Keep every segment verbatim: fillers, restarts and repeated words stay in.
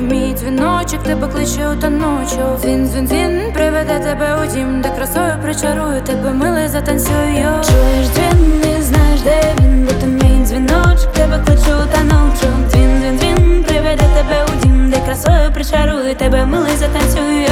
мій дзвіночок, тебе кличе у та ночу. Дзвін, дзвін, дзвін, приведе тебе у дім, де красою причарую тебе, милий, затанцюю. Чуєш дзвін, не знаєш, де він, бо то мій дзвіночок, тебе кличе у та ночу. Дзвін, дзвін, дзвін, приведе тебе у дім, де красою причарую тебе, милий, затанцюю.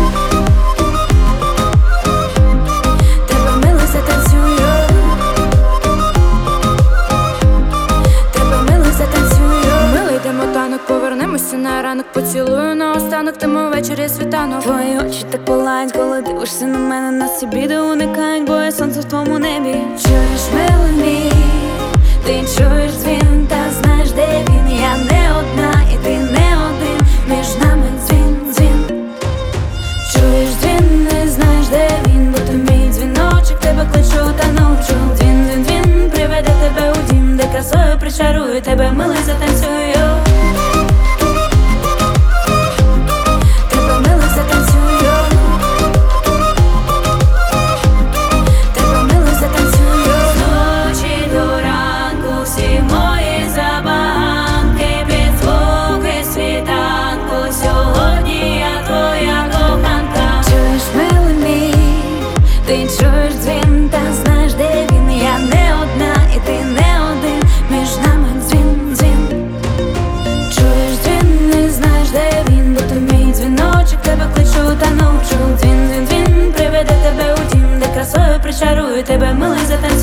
Повернемося на ранок, поцілую наостанок, тому ввечері світанок. Твої очі так палають, коли дивишся на мене. Нас ці біди уникають, бо я сонце в твоєму небі. Чуєш, милий мій, ти чуєш дзвін, та знаєш, де він. Я не одна, і ти не один, між нами дзвін, дзвін. Чуєш дзвін, не знаєш, де він, бо то мій дзвіночок, тебе кличу та ночу. Дзвін, дзвін, дзвін, приведе тебе у дім, де красою причарую тебе, милий, затанцюю. Ти чуєш дзвін, та знаєш, де він. Я не одна, і ти не один, між нами дзвін, дзвін. Чуєш дзвін, не знаєш, де він, бо то мій дзвіночок, тебе кличу та ночу. Дзвін, дзвін, дзвін, приведе тебе у дім, де красою причарую тебе, милий, затанцюю.